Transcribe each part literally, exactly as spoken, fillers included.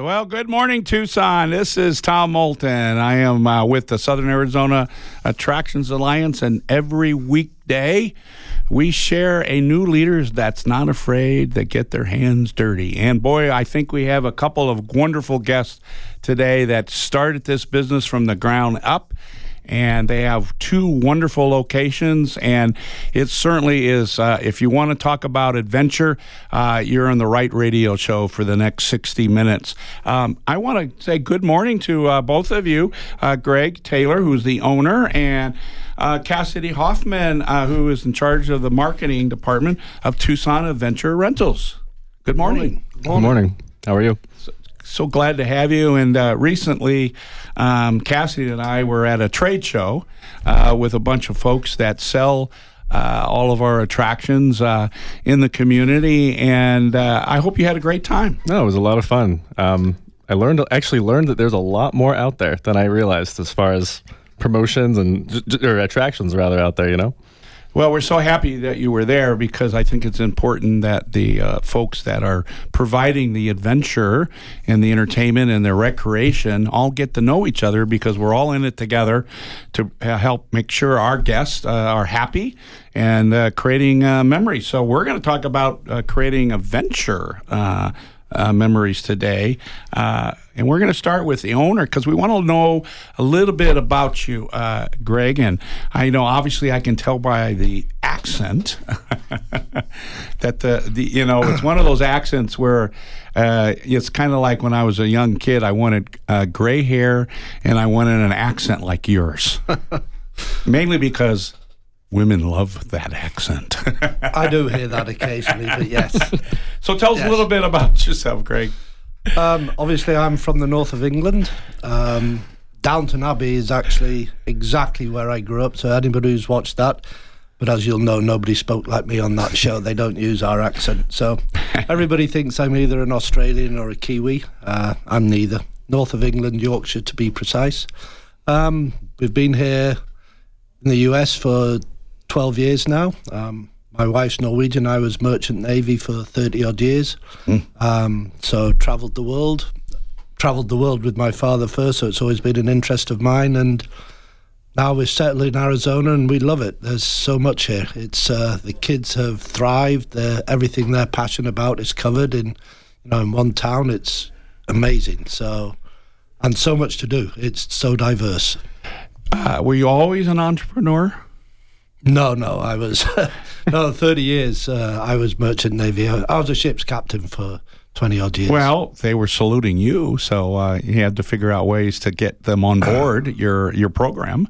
Well, good morning, Tucson. This is Tom Moulton. I am uh, with the Southern Arizona Attractions Alliance, and every weekday we share a new leader that's not afraid to get their hands dirty. And boy, I think we have a couple of wonderful guests today that started this business from the ground up. And they have two wonderful locations, and it certainly is, uh, if you want to talk about adventure, uh, you're on the right radio show for the next sixty minutes. Um, I want to say good morning to uh, both of you, uh, Greg Taylor, who's the owner, and uh, Cassidy Hoffman, uh, who is in charge of the marketing department of Tucson Adventure Rentals. Good morning. Good morning. Good morning. How are you? So, so glad to have you. And uh, recently, um, Cassidy and I were at a trade show uh, with a bunch of folks that sell uh, all of our attractions uh, in the community. And uh, I hope you had a great time. No, it was a lot of fun. Um, I learned actually learned that there's a lot more out there than I realized as far as promotions and or attractions rather out there, you know? Well, we're so happy that you were there because I think it's important that the uh, folks that are providing the adventure and the entertainment and the recreation all get to know each other, because we're all in it together to help make sure our guests uh, are happy and uh, creating uh, memories. So we're going to talk about uh, creating adventure uh Uh, memories today. Uh, and we're going to start with the owner because we want to know a little bit about you, uh, Greg. And I know, obviously, I can tell by the accent that the, the, you know, it's one of those accents where uh, it's kind of like when I was a young kid, I wanted uh, gray hair and I wanted an accent like yours. Mainly because women love that accent. I do hear that occasionally, but yes. So tell us yes. a little bit about yourself, Greg. Um, obviously, I'm from the north of England. Um, Downton Abbey is actually exactly where I grew up, so anybody who's watched that, but as you'll know, nobody spoke like me on that show. They don't use our accent. So everybody thinks I'm either an Australian or a Kiwi. Uh, I'm neither. North of England, Yorkshire to be precise. Um, we've been here in the U S for twelve years now. Um, my wife's Norwegian. I was merchant navy for thirty odd years. Mm. Um, so travelled the world, travelled the world with my father first. So it's always been an interest of mine. And now we're settled in Arizona and we love it. There's so much here. It's uh, the kids have thrived. They're, everything they're passionate about is covered in, you know, in one town. It's amazing. So, and so much to do. It's so diverse. Uh, were you always an entrepreneur? No, no, I was, no, thirty years, uh, I was merchant navy. I, I was a ship's captain for twenty odd years. Well, they were saluting you, so uh, you had to figure out ways to get them on board your your program.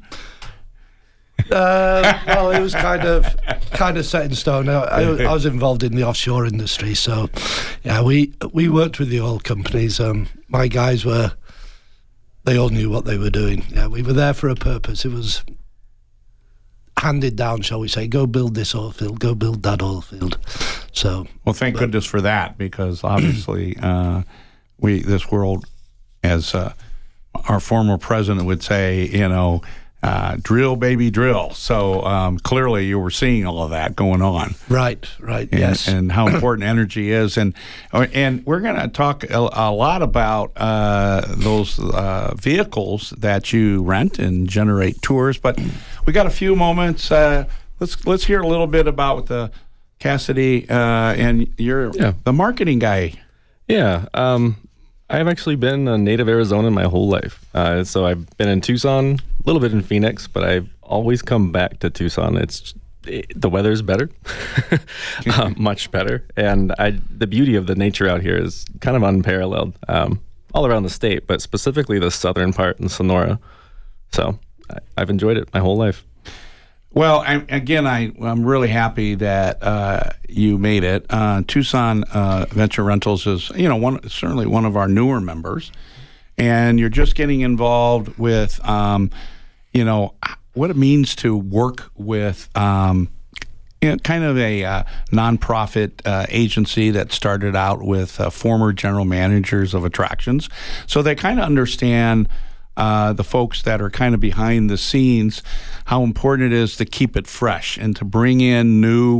Uh, well, it was kind of kind of set in stone. I, I, I was involved in the offshore industry, so yeah, we we worked with the oil companies. Um, my guys were, they all knew what they were doing. Yeah, we were there for a purpose. It was handed down, shall we say, go build this oil field, go build that oil field. So, well, thank but, goodness for that, because obviously uh, we this world, as uh, our former president would say, you know, uh, drill, baby, drill. So um, clearly you were seeing all of that going on. Right, right, and, yes. And how important energy is. And and we're going to talk a, a lot about uh, those uh, vehicles that you rent and generate tours. But we got a few moments. Uh, let's let's hear a little bit about the Cassidy, uh, and you're yeah. the marketing guy. Yeah. Um, I've actually been a native Arizonan my whole life. Uh, so I've been in Tucson, a little bit in Phoenix, but I've always come back to Tucson. It's it, the weather's better, uh, much better, and I the beauty of the nature out here is kind of unparalleled um, all around the state, but specifically the southern part in Sonora. So I, I've enjoyed it my whole life. Well, I, again, I, I'm really happy that uh, you made it. Uh, Tucson uh, Venture Rentals is, you know, one certainly one of our newer members, and you're just getting involved with, um, you know, what it means to work with, um, you know, kind of a uh, nonprofit uh, agency that started out with uh, former general managers of attractions, so they kind of understand. Uh, the folks that are kind of behind the scenes, how important it is to keep it fresh and to bring in new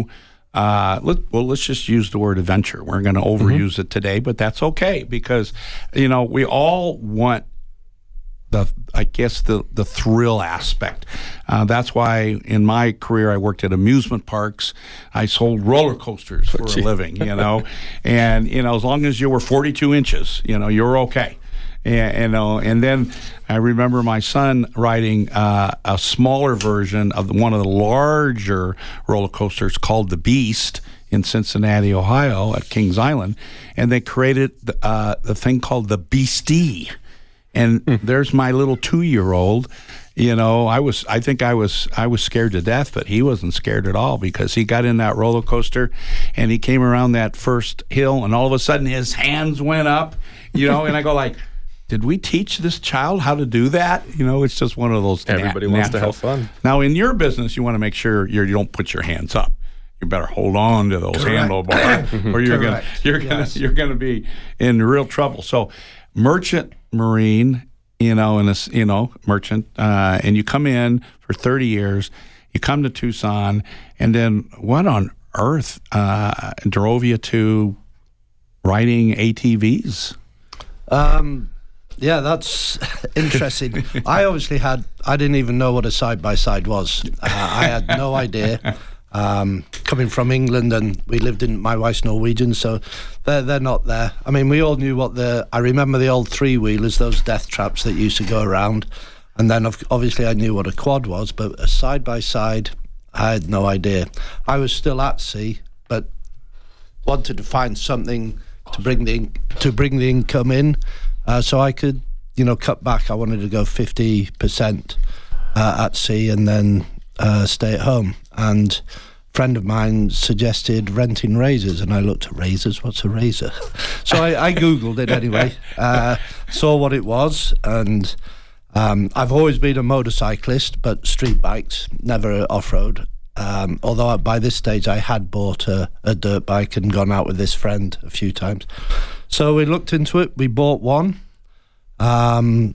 Uh, let, well, let's just use the word adventure. We're going to overuse mm-hmm. it today, but that's okay because, you know, we all want the, I guess, the, the thrill aspect. Uh, that's why in my career I worked at amusement parks. I sold roller coasters for a living, you know. And, you know, as long as you were forty-two inches, you know, you're okay. And, you know, and then I remember my son riding uh, a smaller version of one of the larger roller coasters called the Beast in Cincinnati, Ohio, at Kings Island, and they created the, uh, the thing called the Beastie. And mm. there's my little two-year-old. You know, I was, I think I was, I was scared to death, but he wasn't scared at all because he got in that roller coaster, and he came around that first hill, and all of a sudden his hands went up. You know, and I go like, did we teach this child how to do that? You know, it's just one of those. Everybody nat- wants natural. to have fun. Now, in your business, you want to make sure you're, you don't put your hands up. You better hold on to those Correct. handlebars, or you're gonna you're gonna yes. you're gonna be in real trouble. So, merchant marine, you know, and this, you know, merchant, uh, and you come in for thirty years. You come to Tucson, and then what on earth uh, drove you to riding A T Vs? Um, yeah, that's interesting. I obviously had, I didn't even know what a side-by-side was. Uh, I had no idea. Um, coming from England, and we lived in, my wife's Norwegian, so they're, they're not there. I mean, we all knew what the, I remember the old three-wheelers, those death traps that used to go around. And then obviously I knew what a quad was, but a side-by-side, I had no idea. I was still at sea, but wanted to find something to bring the to bring the income in, uh, so I could, you know, cut back. I wanted to go fifty percent uh, at sea and then uh, stay at home. And a friend of mine suggested renting razors, and I looked at razors. What's a razor? So I, I Googled it anyway, uh, saw what it was, and um, I've always been a motorcyclist, but street bikes, never off-road. Um, although by this stage I had bought a, a dirt bike and gone out with this friend a few times. So we looked into it, we bought one, um,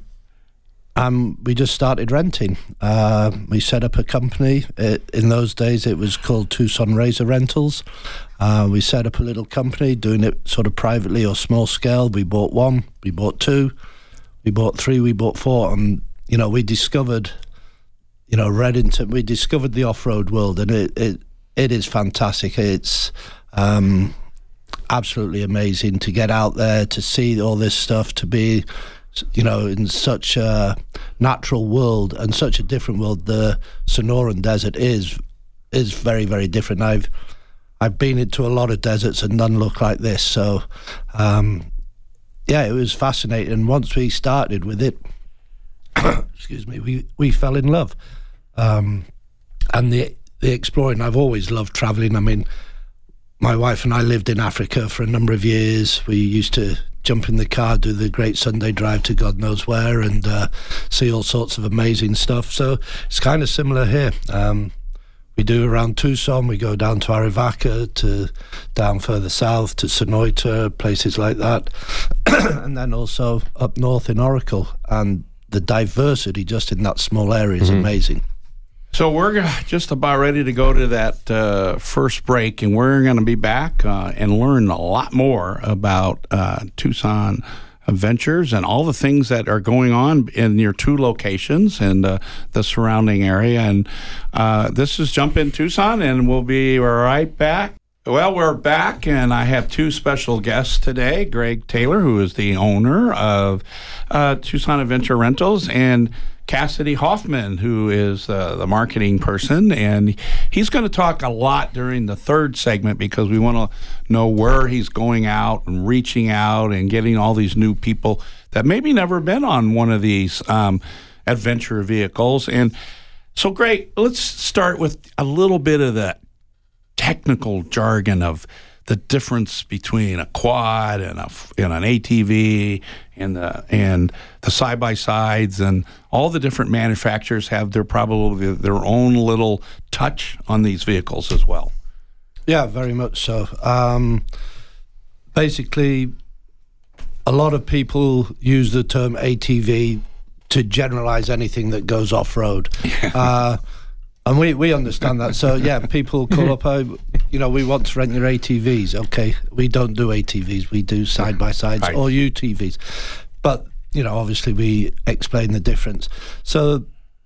and we just started renting. Uh, we set up a company. It, in those days it was called Tucson Razor Rentals. Uh, we set up a little company doing it sort of privately or small scale. We bought one, we bought two, we bought three, we bought four, and you know, we discovered You know, Redington, we discovered the off-road world, and it it, it is fantastic. It's um, absolutely amazing to get out there, to see all this stuff, to be, you know, in such a natural world and such a different world. The Sonoran Desert is is very, very different. I've I've been into a lot of deserts, and none look like this. So, um, yeah, it was fascinating. And once we started with it, excuse me, we, we fell in love. Um, and the the exploring, I've always loved travelling. I mean, my wife and I lived in Africa for a number of years. We used to jump in the car, do the great Sunday drive to God knows where, and uh, see all sorts of amazing stuff. So it's kind of similar here. Um, we do around Tucson, we go down to Arivaca, to down further south to Sonoita, places like that. And then also up north in Oracle. And the diversity just in that small area is mm-hmm. amazing. So we're just about ready to go to that uh, first break, and we're going to be back uh, and learn a lot more about uh, Tucson Adventures and all the things that are going on in your two locations and uh, the surrounding area. And uh, this is Jump in Tucson, and we'll be right back. Well, we're back, and I have two special guests today. Greg Taylor, who is the owner of uh, Tucson Adventure Rentals, and Cassidy Hoffman, who is uh, the marketing person. And he's going to talk a lot during the third segment because we want to know where he's going out and reaching out and getting all these new people that maybe never been on one of these um, adventure vehicles. And so, Greg, let's start with a little bit of the technical jargon of the difference between a quad and a and an A T V and the and the side by sides, and all the different manufacturers have their probably their own little touch on these vehicles as well. Yeah, very much so. Um, basically, a lot of people use the term A T V to generalize anything that goes off road. Yeah. Uh, And we, we understand that. So, yeah, people call up, I, you know, we want to rent your A T Vs. Okay, we don't do A T Vs. We do side-by-sides Right. or U T Vs. But, you know, obviously we explain the difference. So,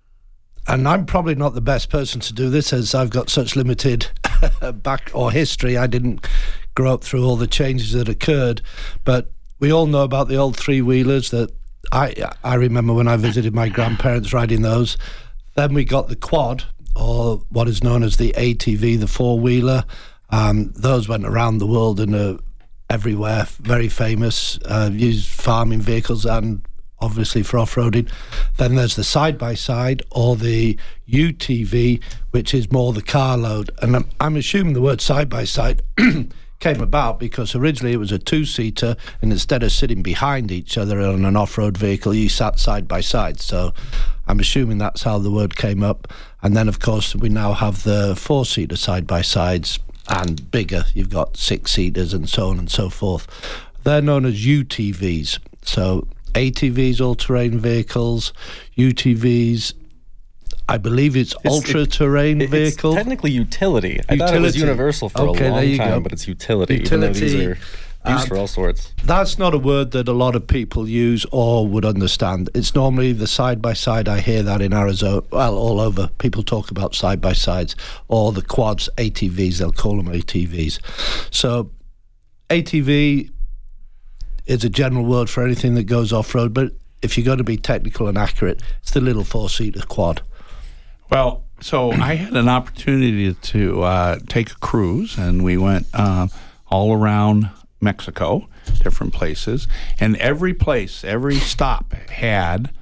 and I'm probably not the best person to do this as I've got such limited back or history. I didn't grow up through all the changes that occurred. But we all know about the old three-wheelers that I I remember when I visited my grandparents riding those. Then we got the quad, or what is known as the A T V, the four-wheeler. Um, those went around the world and are everywhere, very famous, uh, used farming vehicles and obviously for off-roading. Then there's the side-by-side, or the U T V, which is more the carload. And I'm, I'm assuming the word side-by-side came about because originally it was a two-seater, and instead of sitting behind each other on an off-road vehicle, you sat side by side. So I'm assuming that's how the word came up. And then, of course, we now have the four-seater side-by-sides and bigger. You've got six-seaters and so on and so forth. They're known as U T Vs. So A T Vs, all-terrain vehicles, U T Vs, I believe it's, it's ultra-terrain it, vehicle. It's technically utility. I utility. thought it was universal for okay, a long there you time, go. but it's utility. Utility. Even though these are used Um, for all sorts. That's not a word that a lot of people use or would understand. It's normally the side-by-side. I hear that in Arizona, well, all over. People talk about side-by-sides or the quads, A T Vs. They'll call them A T Vs. So A T V is a general word for anything that goes off-road, but if you're going to be technical and accurate, it's the little four-seater quad. Well, so I had an opportunity to uh, take a cruise, and we went uh, all around Mexico, different places, and every place, every stop had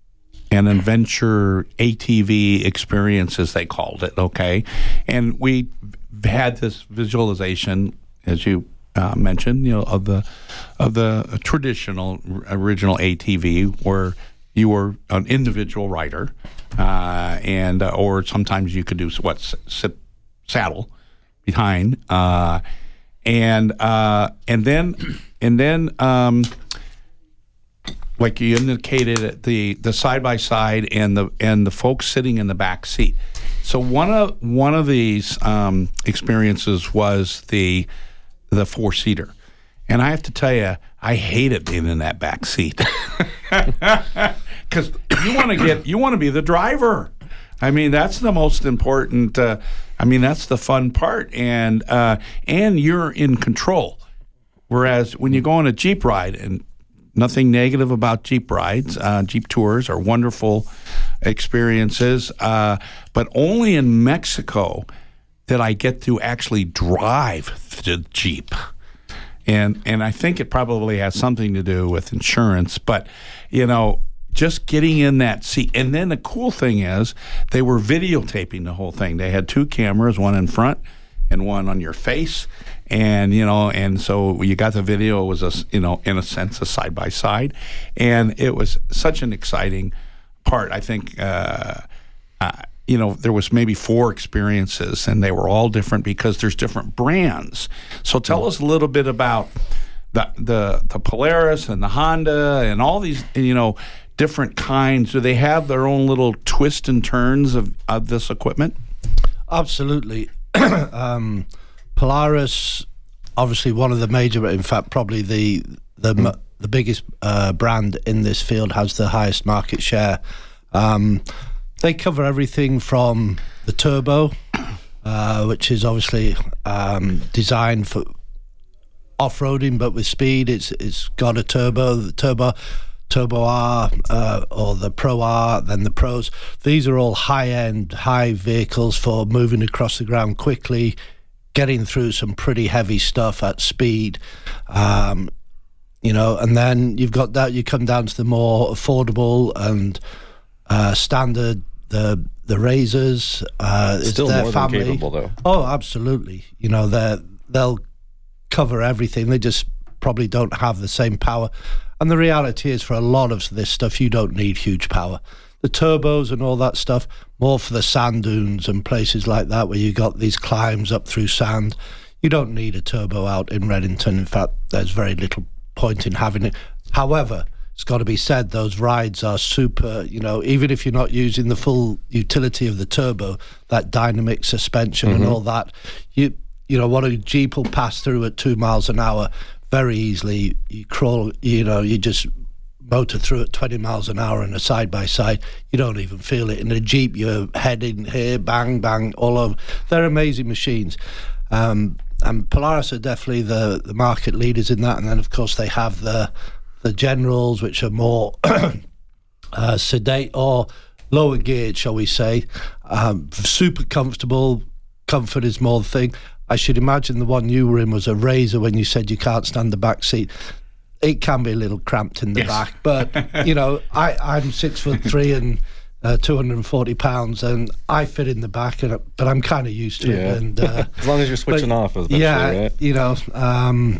an adventure A T V experience, as they called it, okay? And we had this visualization, as you uh, mentioned, you know, of the of the traditional original A T V, where you were an individual rider, uh, and uh, or sometimes you could do what sit saddle behind, uh, and uh, and then and then um, like you indicated, the the side by side and the and the folks sitting in the back seat. So one of one of these um, experiences was the the four seater, and I have to tell you, I hated being in that back seat because you want to get you want to be the driver. I mean, that's the most important. Uh, I mean, that's the fun part, and uh, and you're in control. Whereas when you go on a Jeep ride, and nothing negative about Jeep rides, uh, Jeep tours are wonderful experiences, uh, but only in Mexico did I get to actually drive the Jeep. And and I think it probably has something to do with insurance, but, you know, just getting in that seat. And then the cool thing is they were videotaping the whole thing. They had two cameras, one in front and one on your face. And, you know, and so you got the video. It was, a, you know, in a sense, a side-by-side. And it was such an exciting part. I think, uh, uh, you know, there was maybe four experiences, and they were all different because there's different brands. So tell us a little bit about the the, the Polaris and the Honda and all these, you know, different kinds. Do they have their own little twists and turns of, of this equipment? Absolutely. um, Polaris, obviously one of the major, in fact, probably the the mm. the biggest uh, brand in this field, has the highest market share. Um, they cover everything from the turbo, uh, which is obviously um, designed for off-roading, but with speed. It's it's got a turbo, the turbo. Turbo R uh, or the Pro R, then the Pros. These are all high-end, high vehicles for moving across the ground quickly, getting through some pretty heavy stuff at speed. Um, you know, and then you've got that. You come down to the more affordable and uh, standard, the the Razors. Uh, it's Still their more family. than capable, though. Oh, absolutely. You know, they they'll cover everything. They just probably don't have the same power. And the reality is, for a lot of this stuff, you don't need huge power. The turbos and all that stuff, more for the sand dunes and places like that where you got these climbs up through sand. You don't need a turbo out in Redington. In fact, there's very little point in having it. However, it's got to be said, those rides are super, you know, even if you're not using the full utility of the turbo, that dynamic suspension mm-hmm. and all that, you you know, what a Jeep will pass through at two miles an hour very easily. You crawl, you know, you just motor through at twenty miles an hour in a side-by-side. You don't even feel it. In a Jeep, you're heading here, bang, bang, all over. They're amazing machines. Um, and Polaris are definitely the, the market leaders in that. And then, of course, they have the the Generals, which are more uh, sedate or lower geared, shall we say. Um, super comfortable. Comfort is more the thing. I should imagine the one you were in was a Razor when you said you can't stand the back seat. It can be a little cramped in the yes. back, but, you know, I, I'm six foot three and uh, two hundred forty pounds, and I fit in the back, and but I'm kind of used to yeah. it. And uh, as long as you're switching but, off, as yeah, right? you know. Um,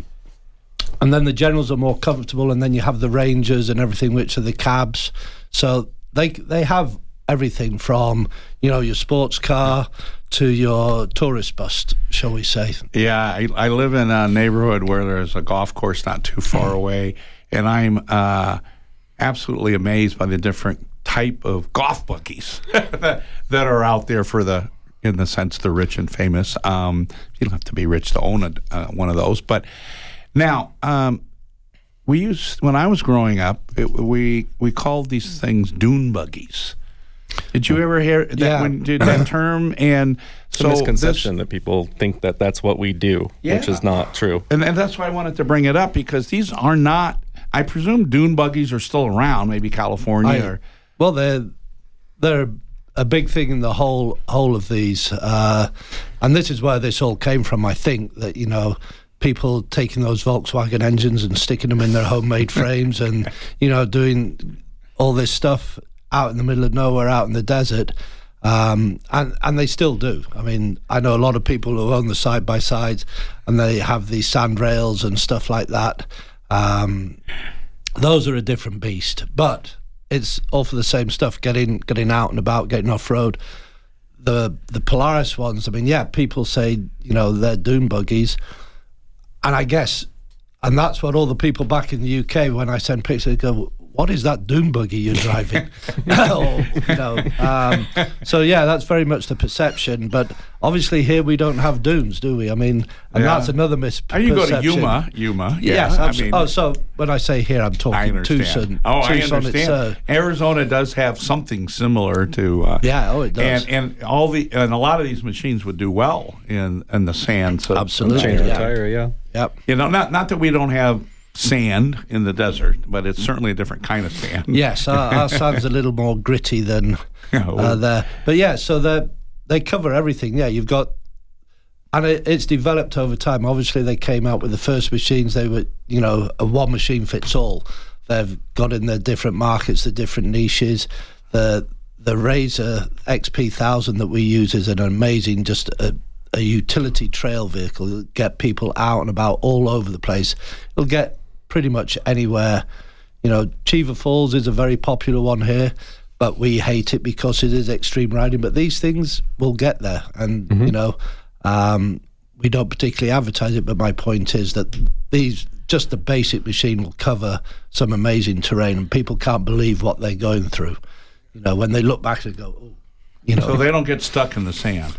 and then the Generals are more comfortable, and then you have the Rangers and everything, which are the cabs. So they they have everything from, you know, your sports car to your tourist bus, shall we say. Yeah, I, I live in a neighborhood where there's a golf course not too far away, and I'm uh, absolutely amazed by the different type of golf buggies that, that are out there for the, in the sense, the rich and famous. Um, you don't have to be rich to own a, uh, one of those. But now, um, we used, when I was growing up, it, we we called these things dune buggies. Did you ever hear that, yeah. when, did that term? And it's so a misconception this, that people think that that's what we do, yeah. which is not true. And, and that's why I wanted to bring it up, because these are not, I presume dune buggies are still around, maybe California. I, or well, they're, they're a big thing in the whole whole of these. Uh, and this is where this all came from, I think, that, you know, people taking those Volkswagen engines and sticking them in their homemade frames and, you know, doing all this stuff out in the middle of nowhere, out in the desert, um, and and they still do. I mean, I know a lot of people who own the side by sides, and they have these sand rails and stuff like that. Um, those are a different beast, but it's all for the same stuff: getting getting out and about, getting off road. The the Polaris ones. I mean, yeah, people say, you know, they're dune buggies, and I guess, and that's what all the people back in the U K, when I send pictures, they go, what is that dune buggy you're driving? or, you know, um, so yeah, that's very much the perception. But obviously here we don't have dunes, do we? I mean, and yeah. that's another misperception. Oh, you go to Yuma, Yuma. Yeah, yes, I mean, oh, so when I say here, I'm I talking understand. Tucson. Oh, Tucson, I understand. It's, uh, Arizona does have something similar to. Uh, yeah, oh, it does. And and all the and a lot of these machines would do well in in the sand. So absolutely, change yeah. a tire, yeah. Yep. You know, not not that we don't have sand in the desert, but it's certainly a different kind of sand. Yes, our, our sand's a little more gritty than Oh. uh, there. But yeah, so they they cover everything. Yeah, you've got, and it, it's developed over time. Obviously, they came out with the first machines. They were, you know, a one machine fits all. They've got in their different markets, the different niches. The the Razor X P one thousand that we use is an amazing, just a, a utility trail vehicle. It'll get people out and about all over the place. It'll get pretty much anywhere. You know, Cheever Falls is a very popular one here, but we hate it because it is extreme riding. But these things will get there, and mm-hmm. you know, um, we don't particularly advertise it. But my point is that these, just the basic machine, will cover some amazing terrain, and people can't believe what they're going through. You know, when they look back and go, oh, you know, so they don't get stuck in the sand.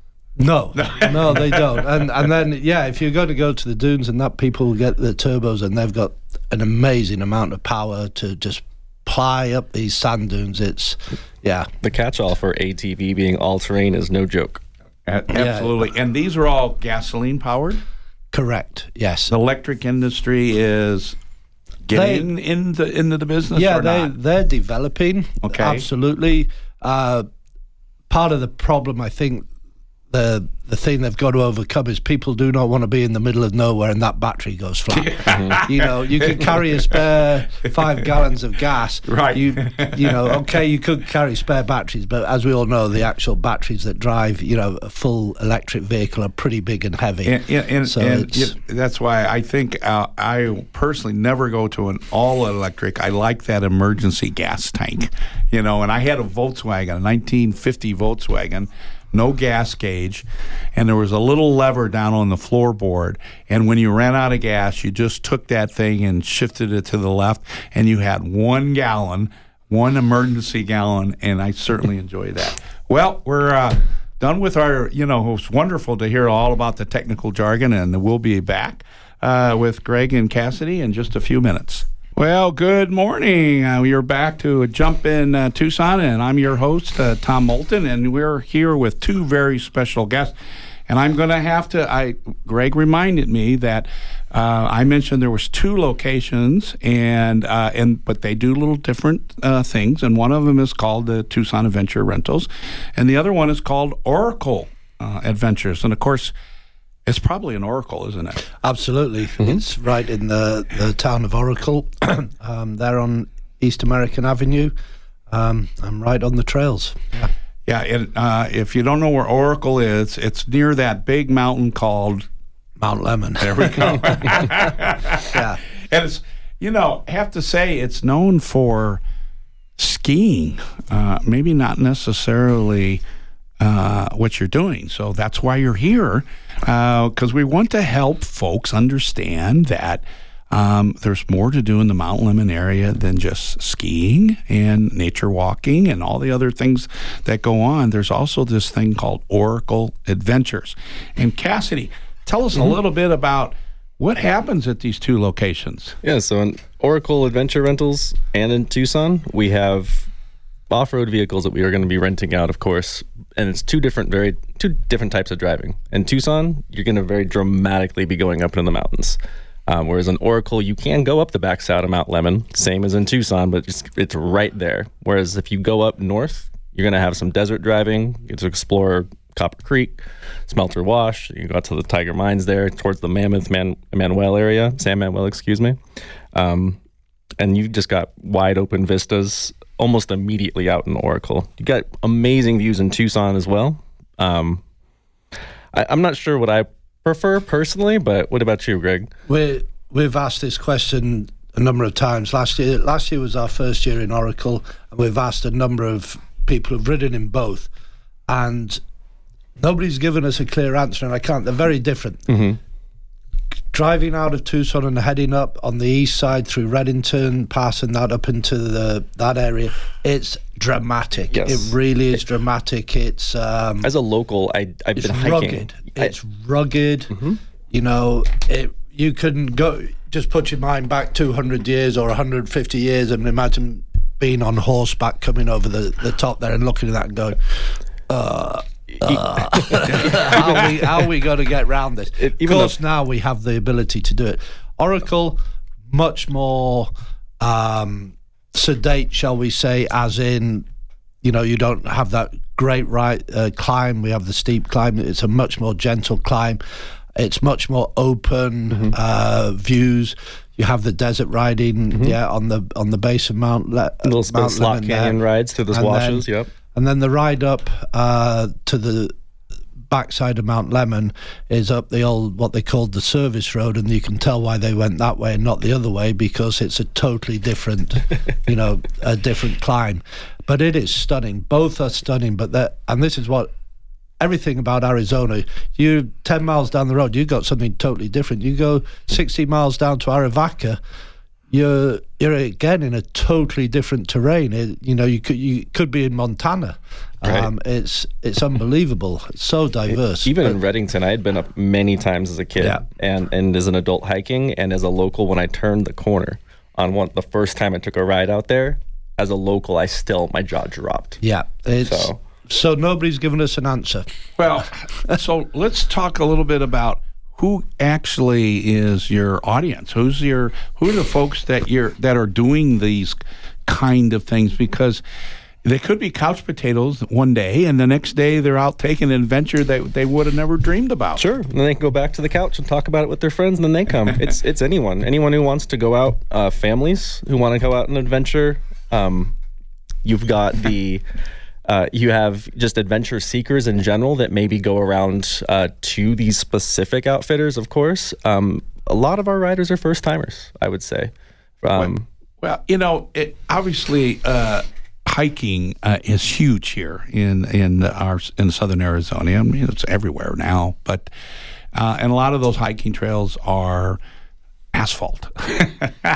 No, no, they don't. And and then, yeah, if you're going to go to the dunes and that, people get the turbos, and they've got an amazing amount of power to just ply up these sand dunes. It's, yeah. The catch-all for A T V being all-terrain is no joke. A- absolutely. Yeah. And these are all gasoline powered? Correct, yes. The electric industry is getting they, into, into the business yeah, or they, not? they're developing. Okay. Absolutely. Uh, part of the problem, I think, The the thing they've got to overcome is people do not want to be in the middle of nowhere and that battery goes flat. Mm-hmm. You know, you could carry a spare five gallons of gas. Right. You you know, okay, you could carry spare batteries, but as we all know, the actual batteries that drive, you know, a full electric vehicle are pretty big and heavy. And, and, and, so and it's, it, that's why I think uh, I personally never go to an all electric. I like that emergency gas tank, you know. And I had a Volkswagen, a nineteen fifty Volkswagen. No gas gauge, and there was a little lever down on the floorboard, and when you ran out of gas, you just took that thing and shifted it to the left, and you had one gallon, one emergency gallon, and I certainly enjoy that. Well, we're uh, done with our, you know, it's wonderful to hear all about the technical jargon, and we'll be back uh, with Greg and Cassidy in just a few minutes. Well, good morning. Uh, we are back to Jump in uh, Tucson, and I'm your host, uh, Tom Moulton, and we're here with two very special guests. And I'm going to have to, I Greg reminded me that uh, I mentioned there was two locations, and uh, and but they do little different uh, things, and one of them is called the Tucson Adventure Rentals, and the other one is called Oracle uh, Adventures. And, of course, it's probably an Oracle, isn't it? Absolutely. Mm-hmm. It's right in the, the town of Oracle. um, they're on East American Avenue. Um, I'm right on the trails. Yeah, yeah it, uh, if you don't know where Oracle is, it's near that big mountain called... Mount Lemmon. There we go. Yeah. And it's, you know, I have to say it's known for skiing, uh, maybe not necessarily... Uh, what you're doing. So that's why you're here, because uh, we want to help folks understand that um, there's more to do in the Mount Lemmon area than just skiing and nature walking and all the other things that go on. There's also this thing called Oracle Adventures. And Cassidy, tell us mm-hmm. a little bit about what happens at these two locations. Yeah, so in Oracle Adventure Rentals and in Tucson, we have off-road vehicles that we are going to be renting out, of course, and it's two different very two different types of driving. In Tucson, you're going to very dramatically be going up into the mountains, um, whereas in Oracle, you can go up the backside of Mount Lemmon, same as in Tucson, but it's, it's right there. Whereas if you go up north, you're going to have some desert driving. You get to explore Copper Creek, Smelter Wash. You can go out to the Tiger Mines there, towards the Mammoth Man, Manuel area, San Manuel, excuse me. Um, and you just got wide open vistas almost immediately out in Oracle. You got amazing views in Tucson as well. Um, I, I'm not sure what I prefer personally, but what about you, Greg? We we've asked this question a number of times. Last year, last year was our first year in Oracle, and we've asked a number of people who've ridden in both, and nobody's given us a clear answer. And I can't. They're very different. Mm-hmm. Driving out of Tucson and heading up on the east side through Reddington, passing that up into the that area, it's dramatic. Yes. It really is dramatic. It's um, as a local, I I've it's been hiking. Rugged. It's I, rugged. Mm-hmm. You know, it, you can go just put your mind back two hundred years or one hundred fifty years and imagine being on horseback coming over the, the top there and looking at that and going, uh. Uh, how are we how are we going to get around this? It, of course, now we have the ability to do it. Oracle, much more um, sedate, shall we say, as in, you know, you don't have that great right uh, climb. We have the steep climb. It's a much more gentle climb. It's much more open mm-hmm. uh, views. You have the desert riding, mm-hmm. yeah, on the on the base of Mount Le- little Mount slot canyon there. Rides through the washes. Then, yep. And then the ride up uh, to the backside of Mount Lemmon is up the old, what they called the service road, and you can tell why they went that way and not the other way, because it's a totally different, you know, a different climb. But it is stunning. Both are stunning, but that, and this is what, everything about Arizona, you ten miles down the road, you got something totally different. You go sixty miles down to Arivaca, You're you're again in a totally different terrain. It, you know, you could you could be in Montana. Right. Um, it's it's unbelievable. It's so diverse. Even but, in Reddington, I had been up many times as a kid, yeah. and and as an adult hiking, and as a local, when I turned the corner on one the first time I took a ride out there, as a local, I still my jaw dropped. Yeah, it's so, so nobody's given us an answer. Well, so let's talk a little bit about who actually is your audience. Who's your who are the folks that you're that are doing these kind of things? Because they could be couch potatoes one day, and the next day they're out taking an adventure that they would have never dreamed about. Sure, and then they can go back to the couch and talk about it with their friends, and then they come. it's it's anyone, anyone who wants to go out, uh, families who want to go out and adventure. Um, you've got the. Uh, you have just adventure seekers in general that maybe go around uh, to these specific outfitters, of course. Um, a lot of our riders are first-timers, I would say. Um, well, you know, it, obviously uh, hiking uh, is huge here in in our in southern Arizona. I mean, it's everywhere now, but uh, and a lot of those hiking trails are asphalt.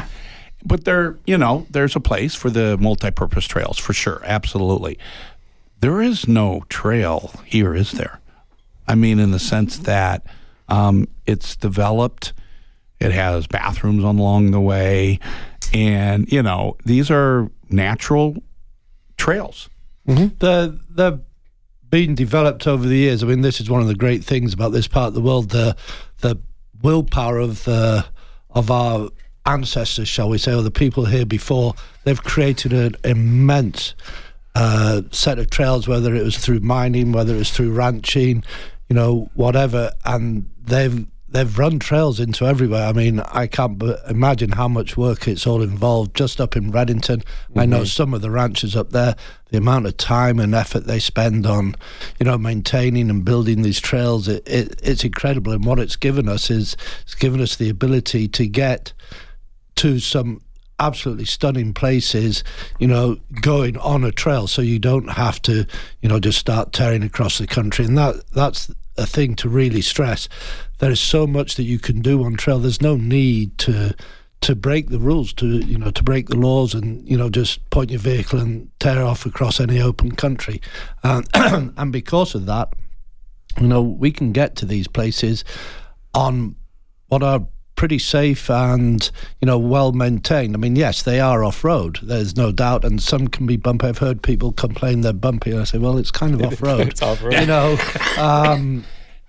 But there, you know, there's a place for the multi-purpose trails for sure, absolutely. there is no trail here, is there? I mean, in the sense that um, it's developed, it has bathrooms along the way, and, you know, these are natural trails. Mm-hmm. They're, they're being developed over the years. I mean, this is one of the great things about this part of the world, the the willpower of the, of our ancestors, shall we say, or the people here before. They've created an immense uh, set of trails, whether it was through mining, whether it was through ranching, you know, whatever, and they've they've run trails into everywhere. I mean, I can't b- imagine how much work it's all involved just up in Redington. Mm-hmm. I know some of the ranchers up there, the amount of time and effort they spend on, you know, maintaining and building these trails, it, it, it's incredible. And what it's given us is it's given us the ability to get to some absolutely stunning places, you know, going on a trail, so you don't have to, you know, just start tearing across the country. And that that's a thing to really stress. There is so much that you can do on trail. There's no need to to break the rules, to, you know, to break the laws and, you know, just point your vehicle and tear off across any open country. And, and because of that, you know, we can get to these places on what are pretty safe and, you know, well maintained. I mean, yes, they are off-road, there's no doubt, and some can be bumpy. I've heard people complain they're bumpy, and I say, well, it's kind of off-road. It's off-road. You know, um,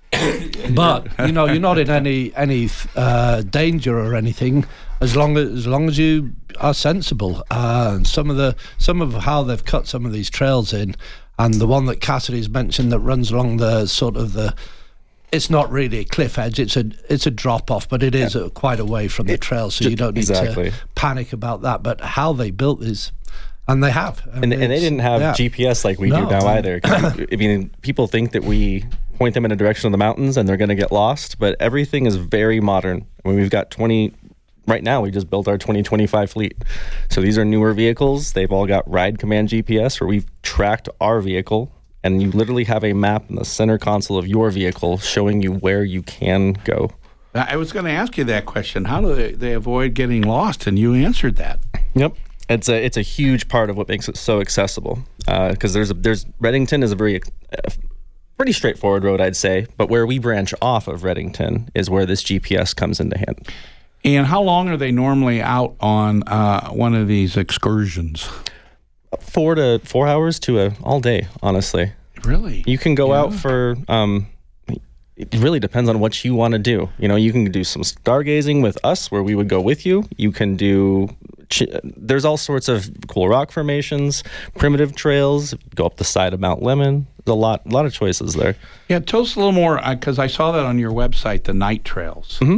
but, you know, you're not in any any uh, danger or anything as long as as long as you are sensible. Uh, and some of the some of how they've cut some of these trails in, and the one that Cassidy's mentioned that runs along the sort of the, it's not really a cliff edge, it's a it's a drop off, but it is yeah. a, quite away from the trail, so you don't need exactly. to panic about that. But how they built these, and they have, and, and, and they didn't have yeah. G P S like we no. do now either. I mean, people think that we point them in a direction of the mountains and they're going to get lost, but everything is very modern. I mean, we've got twenty right now. We just built our twenty twenty-five fleet, so these are newer vehicles. They've all got Ride Command G P S, where we've tracked our vehicle. And you literally have a map in the center console of your vehicle showing you where you can go. I was going to ask you that question. How do they, they avoid getting lost? And you answered that. Yep. It's a it's a huge part of what makes it so accessible. Because uh, there's a, there's Redington is a very uh, pretty straightforward road, I'd say. But where we branch off of Redington is where this G P S comes into hand. And how long are they normally out on uh, one of these excursions? Four to four hours to a all day, honestly. Really? You can go yeah. out for, um, it really depends on what you want to do. You know, you can do some stargazing with us where we would go with you. You can do, there's all sorts of cool rock formations, primitive trails, go up the side of Mount Lemmon. There's a lot, a lot of choices there. Yeah, tell us a little more, because uh, I saw that on your website, the night trails. Mm-hmm.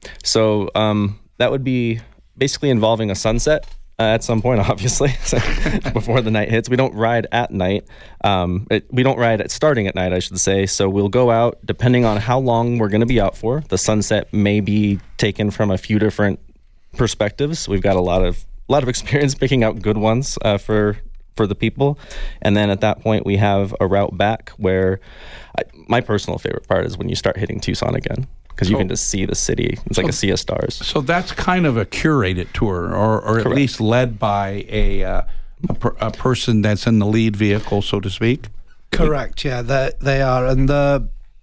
So um, that would be basically involving a sunset. Uh, at some point, obviously, before the night hits. We don't ride at night. Um, it, we don't ride at starting at night, I should say. So we'll go out, depending on how long we're going to be out for. The sunset may be taken from a few different perspectives. We've got a lot of a lot of experience picking out good ones uh, for for the people. And then at that point, we have a route back where I, my personal favorite part is when you start hitting Tucson again. Because you so, can just see the city. It's so, like a sea of stars. So that's kind of a curated tour, or, or at Correct. least led by a, uh, a, per, a person that's in the lead vehicle, so to speak? Correct, yeah, they, they are. And the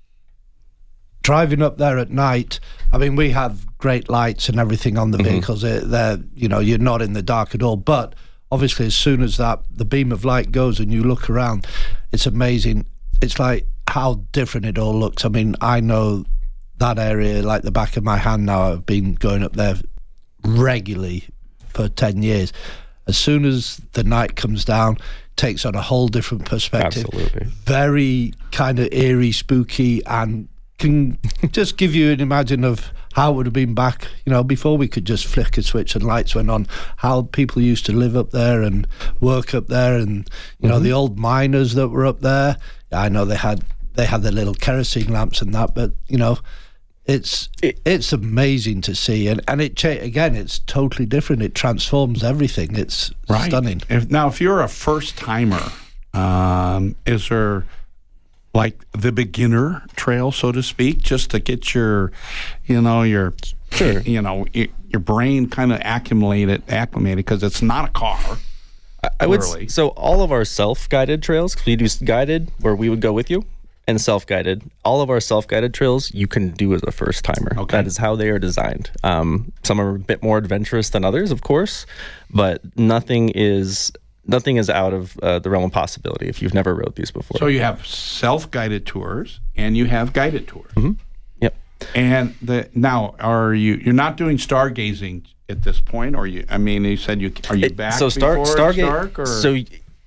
driving up there at night, I mean, we have great lights and everything on the mm-hmm. vehicles. They're, you know, you're not in the dark at all. But obviously, as soon as that the beam of light goes and you look around, it's amazing. It's like how different it all looks. I mean, I know that area like the back of my hand now. I've been going up there regularly for ten years. As soon as the night comes down, takes on a whole different perspective. Absolutely. Very kind of eerie, spooky, and can just give you an imagine of how it would have been back, you know, before we could just flick a switch and lights went on, how people used to live up there and work up there. And, you mm-hmm. know, the old miners that were up there, I know they had they had their little kerosene lamps and that, but, you know, It's it, it's amazing to see, and and it cha- again, it's totally different. It transforms everything. It's right. stunning. If, now, if you're a first timer, um, is there like the beginner trail, so to speak, just to get your, you know, your, sure. you know, your, your brain kind of acclimated, acclimated, because it's not a car. I would literally. s- so all of our self-guided trails, 'cause we do s- guided where we would go with you, and self-guided. All of our self-guided trails you can do as a first timer. Okay. That is how they are designed. Um, some are a bit more adventurous than others, of course, but nothing is nothing is out of uh, the realm of possibility if you've never rode these before. So you have self-guided tours and you have guided tours. Yep. And the now are you you're not doing stargazing at this point, or you? I mean, you said you are you It- back so star, before Stargate. it's dark, or So y-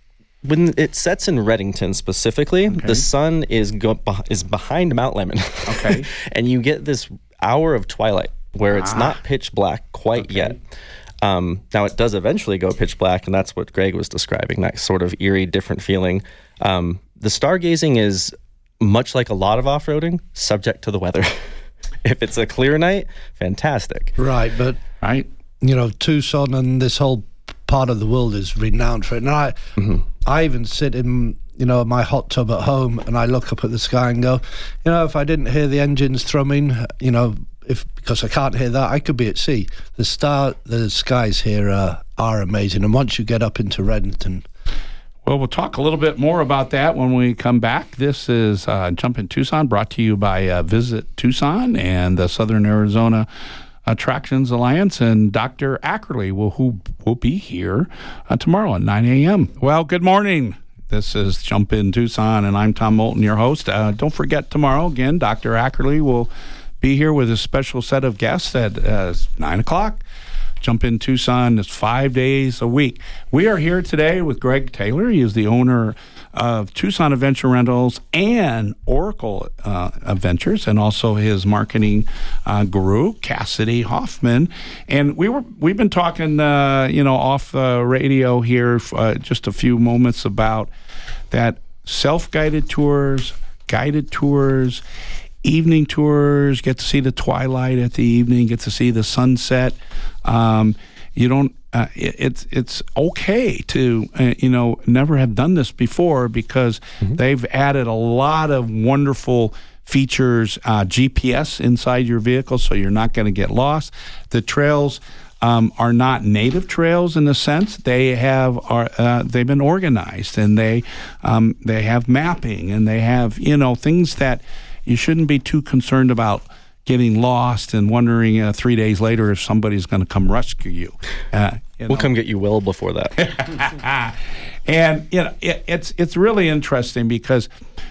when it sets in Reddington specifically, the sun is go, beh- is behind Mount Lemon. Okay. And you get this hour of twilight where it's Ah. not pitch black quite Okay. yet. Um, now it does eventually go pitch black, and that's what Greg was describing, that sort of eerie, different feeling. Um, the stargazing is much like a lot of off-roading, subject to the weather. If it's a clear night, fantastic. Right, but right? you know, Tucson and this whole part of the world is renowned for it. And I, I even sit in, you know, my hot tub at home and I look up at the sky and go, you know, if I didn't hear the engines thrumming, you know, if because I can't hear that, I could be at sea. The star, the skies here uh, are amazing. And once you get up into Reddington, Well, we'll talk a little bit more about that when we come back. This is uh, Jump in Tucson, brought to you by uh, Visit Tucson and the Southern Arizona Attractions Alliance, and Doctor Ackerley will who will be here uh, tomorrow at nine a.m. Well, good morning. This is Jump in Tucson, and I'm Tom Moulton, your host. Uh, don't forget, tomorrow, again, Doctor Ackerley will be here with a special set of guests at uh, nine o'clock. Jump in Tucson is five days a week. We are here today with Greg Taylor. He is the owner of Tucson Adventure Rentals and Oracle uh, Adventures, and also his marketing uh, guru, Cassidy Hoffman. And we were we've been talking, uh, you know, off the radio here uh, just a few moments about that self-guided tours, guided tours, evening tours, get to see the twilight at the evening, get to see the sunset. Um, you don't. Uh, it, it's it's okay to uh, you know never have done this before, because mm-hmm. they've added a lot of wonderful features, uh, G P S inside your vehicle, so you're not going to get lost. The trails um, are not native trails in the sense they have are uh, they've been organized, and they um, they have mapping, and they have you know things that you shouldn't be too concerned about getting lost and wondering uh, three days later if somebody's going to come rescue you. Uh, you We'll know. come get you well before that. And you know, it, it's it's really interesting because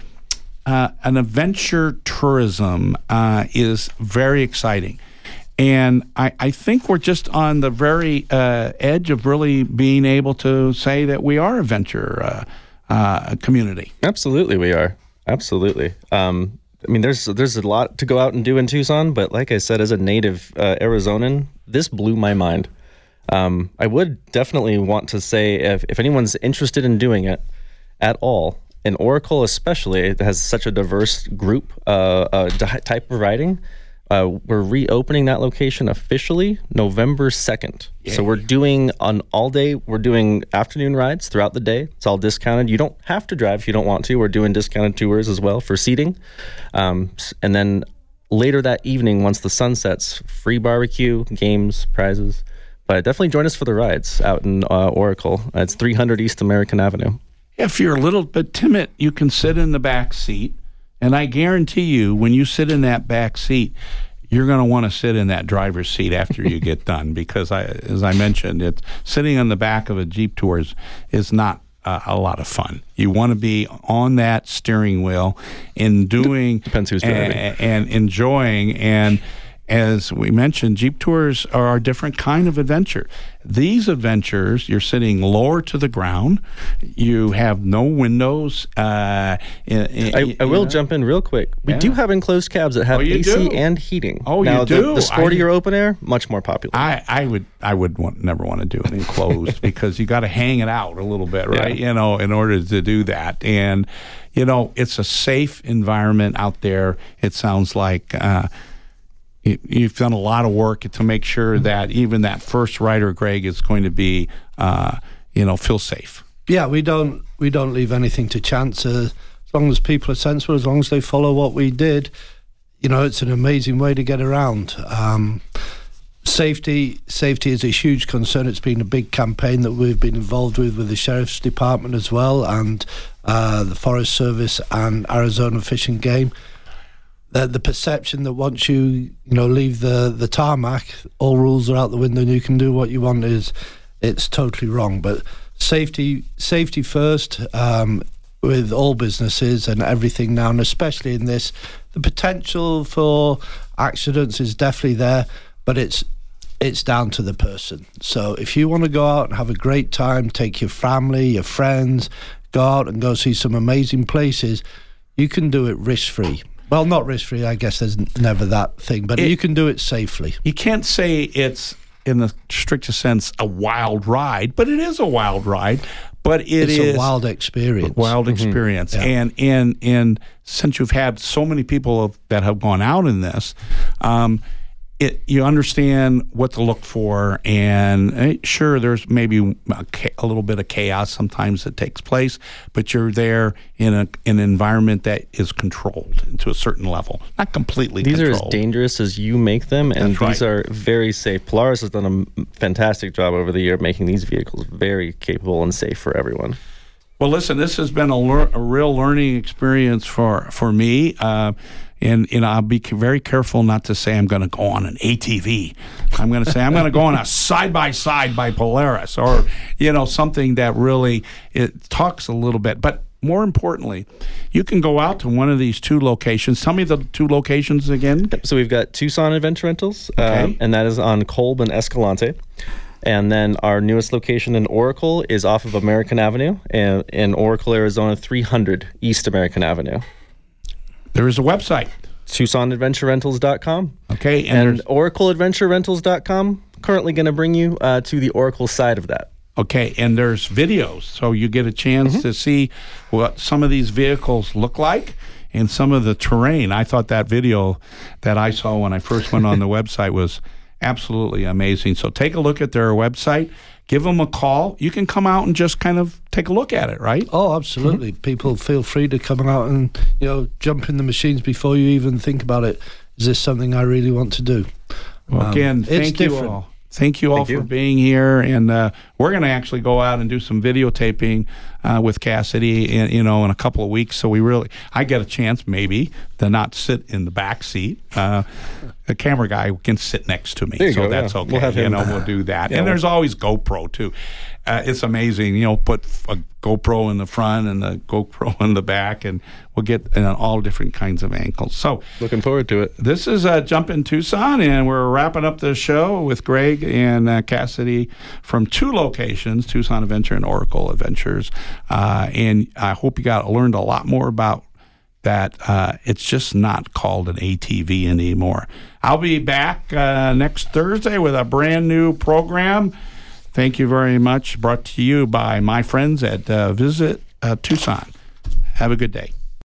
uh, an adventure tourism uh, is very exciting. And I, I think we're just on the very uh, edge of really being able to say that we are a venture uh, uh, community. Absolutely, we are. Absolutely. Um, I mean, there's there's a lot to go out and do in Tucson, but like I said, as a native uh, Arizonan, this blew my mind. Um, I would definitely want to say if, if anyone's interested in doing it at all, and Oracle especially, it has such a diverse group uh, uh, type of riding. Uh, we're reopening that location officially November second. Yay. So we're doing on all day, we're doing afternoon rides throughout the day. It's all discounted. You don't have to drive if you don't want to. We're doing discounted tours as well for seating. Um, and then later that evening, once the sun sets, free barbecue, games, prizes. But definitely join us for the rides out in uh, Oracle. Uh, it's three hundred East American Avenue. If you're a little bit timid, you can sit in the back seat. And I guarantee you, when you sit in that back seat, you're going to want to sit in that driver's seat after you get done, because, I, as I mentioned, it, sitting on the back of a Jeep Tours is not uh, a lot of fun. You want to be on that steering wheel and doing Depends who's driving. and, and enjoying. And as we mentioned, Jeep Tours are a different kind of adventure. These adventures, you're sitting lower to the ground. You have no windows. Uh, in, in, I, I will know. jump in real quick. We Yeah. do have enclosed cabs that have Oh, you A C do? and heating. Oh, now, you the, do? The sportier I- open air, much more popular. I, I would I would want, never want to do it enclosed because you got to hang it out a little bit, right? Yeah. You know, in order to do that. And, you know, it's a safe environment out there. It sounds like uh, you, you've done a lot of work to make sure that even that first rider, Greg, is going to be, uh, you know, feel safe. yeah, we don't we don't leave anything to chance. Uh, as long as people are sensible, as long as they follow what we did, you know, it's an amazing way to get around. Um, Safety, safety is a huge concern. It's been a big campaign that we've been involved with with the Sheriff's Department as well, and uh, the Forest Service and Arizona Fish and Game. The, the perception that once you you know leave the, the tarmac, all rules are out the window and you can do what you want is it's totally wrong. But safety, safety first um, with all businesses and everything now, and especially in this, the potential for accidents is definitely there, but it's it's down to the person. So if you want to go out and have a great time, take your family, your friends, go out and go see some amazing places, you can do it risk-free. Well, not risk-free, I guess there's never that thing, but it, you can do it safely. You can't say it's, in the strictest sense, a wild ride, but it is a wild ride. But it it's is a wild experience. Wild experience. Mm-hmm. Yeah. And, and, and since you've had so many people of, that have gone out in this, um, It, you understand what to look for, and eh, sure, there's maybe a, a little bit of chaos sometimes that takes place, but you're there in a in an environment that is controlled to a certain level, not completely These controlled. are as dangerous as you make them, and That's these right. are very safe. Polaris has done a fantastic job over the year of making these vehicles very capable and safe for everyone. Well, listen, this has been a, lear- a real learning experience for, for me. Uh, and, and I'll be very careful not to say I'm going to go on an A T V. I'm going to say I'm going to go on a side-by-side by Polaris, or, you know, something that really it talks a little bit. But more importantly, you can go out to one of these two locations. Tell me the two locations again. So we've got Tucson Adventure Rentals, Okay. um, and that is on Kolb and Escalante. And then our newest location in Oracle is off of American Avenue, and in Oracle, Arizona, three hundred East American Avenue. There is a website. Tucson Adventure Rentals dot com. Okay. And, And there's- Oracle Adventure Rentals dot com, currently going to bring you uh, to the Oracle side of that. Okay, and there's videos, so you get a chance Mm-hmm. to see what some of these vehicles look like and some of the terrain. I thought that video that I saw when I first went on the website was absolutely amazing. So take a look at their website, give them a call. You can come out and just kind of take a look at it, right? Oh, absolutely. Mm-hmm. People feel free to come out and, you know, jump in the machines before you even think about it. Is this something I really want to do? Well, Um, again, it's thank you different. all. Thank you all Thank you. for being here, and uh, we're going to actually go out and do some videotaping uh, with Cassidy, in, you know, in a couple of weeks. So we really, I get a chance maybe to not sit in the back seat. Uh, the camera guy can sit next to me, There you so go, that's yeah. okay. We'll have you him. know, we'll do that. Yeah, and we'll- there's always GoPro too. Uh, it's amazing, you know. Put a GoPro in the front and the GoPro in the back, and we'll get uh, all different kinds of angles. So. Looking forward to it. This is uh, Jump in Tucson, and we're wrapping up the show with Greg and uh, Cassidy from two locations, Tucson Adventure and Oracle Adventures. Uh, and I hope you got learned a lot more about that. Uh, it's just not called an A T V anymore. I'll be back uh, next Thursday with a brand new program. Thank you very much. Brought to you by my friends at uh, Visit uh, Tucson. Have a good day.